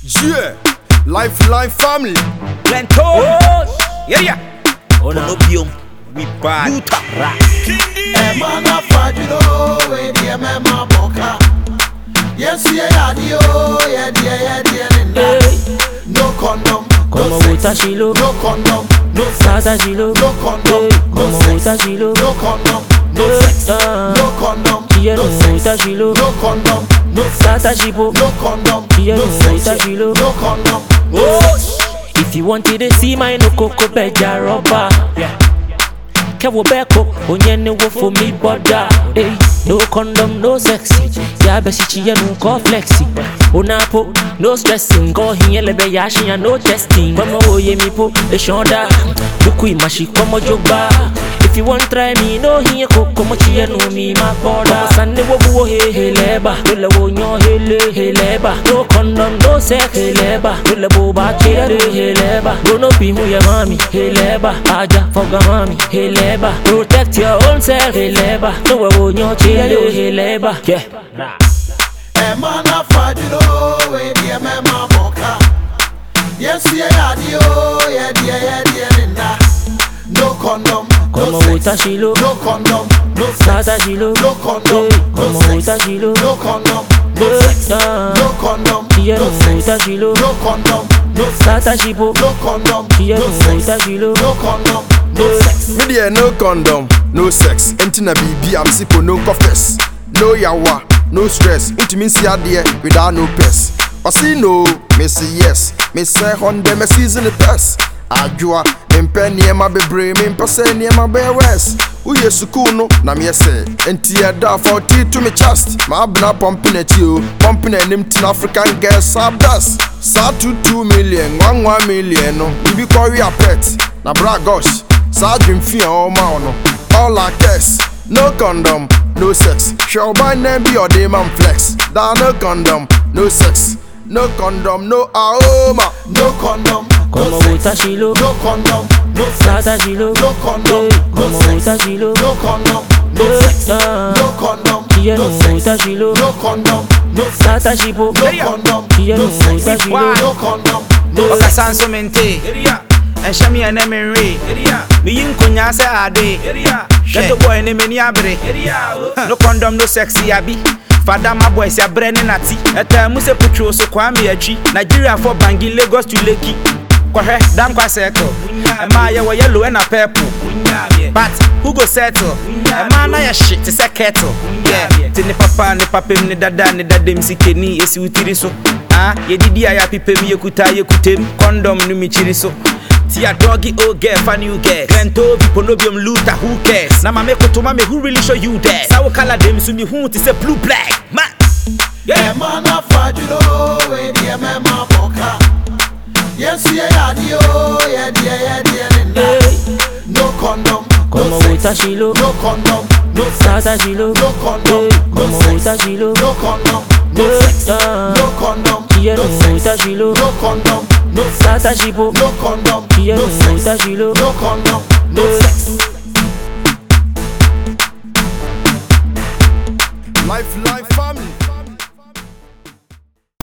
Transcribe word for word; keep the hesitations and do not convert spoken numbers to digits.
Yeah, Lifeline family. Lento. Oh, yeah, yeah. Oh, no, biom. We bad. Utah. Emana fajiro, we di emema boka. Yes, yeah, dio, yeah, yeah, yeah, no condom. Como gusta Shilo, no condom. No Sata Shilo, no condom. como gusta Shilo, No condom. No sex. No condom. Quiero gusta Shilo, No condom. No Sata Shipo, No condom. Quiero No sex. gusta Shilo. No condom. Oh, if you wanted to see my no coco beja rubber, yeah. Kewo beko, onye ne wo for me border. Hey, no condom, no sexy. Ya besichi ya no call flexi. Onapo, no stressing. Go here lebe yashi ya no testing. Kwamo oye mi po, e shonda. Duku imashi komo joba. If you want try me, no here koko mochi ya no mi ma border. Sande wo buo he he leba. Dole wo nyo he le he leba. No condom, no sex he leba. Dole bo ba chere he leba. Go no pi hu ya mami he leba. Aja foga mami he leba. Protect your own self, hey labor. No one will your chill, hey labor. Yeah. Emana fajiro, we di emema boka. Yes, yeah, dio, yeah, yeah, yeah, no condom. Como gusta Shilo, no condom. No Sata Shilo, no condom. como gusta Shilo, no condom. No sex. No condom. Quiero gusta Shilo, no condom. No Sata Shipo, no condom. Quiero gusta Shilo, no condom. No sex. Me there no condom, no sex. Empty na baby, I'm sipo no confess. No yawa, no stress. Uti mean see there without no pest. I see no, me say yes. Me say Honda, me season the pest. Ajua, me penny ma be brave, me person near my bear west. Who yes sukuno, na me say. Enti da forty to me chest. My abna pumping at you, pumping an empty African girl sub dust. Sa two two million, one one million. No, you be Korea pet. Na bra gosh. Sergeant fear all man, all like this. No condom, no sex. Shall by name be your day man flex. Da no condom, no sex. No condom, no aroma. No condom. como gusta Shilo, No condom. No Sata Shilo, No condom. como gusta Shilo, No condom. No sex. No condom. Quiero gusta Shilo, No condom. No Sata Shipo, No condom. Quiero No sex. gusta Shilo, No condom. No Oka sex. sanso mente. And shami and emery. Me yin kunya se ade. Get the boy ne meni abre. No condom, no sexy abi. Father my boy say brene nati. Eta mu se putro so kwa me achi. Nigeria for Bangi, Lagos to Lekki. Kwahe dam kwa circle. E ma ye wo yellow and a purple. But who go settle? E ma na ya shit is a kettle. Yeah. Ti ne papa ne papem ne dada ne dadem sikeni esi utiri so. Ah, ye didi aya pipem ye kuta ye kutem. Condom no mi chiri so. Tia doggy old girl, funny you get. Glento, Piponobium Luther, who cares? Now, my make to mommy who really show you that. Sour color them soon you who to say blue black. Man, Yeah, man, I fight you know, we di emema boka. Yes, yeah, dio, yeah, yeah, yeah, no condom. como gusta Shilo, No condom. No Sata Shilo, No condom. como gusta Shilo, No condom. No sex. No condom. Quiero gusta Shilo, No condom. No Sata Shipo, No condom. Quiero No sex. gusta Shilo, No condom. No sex. Lifeline.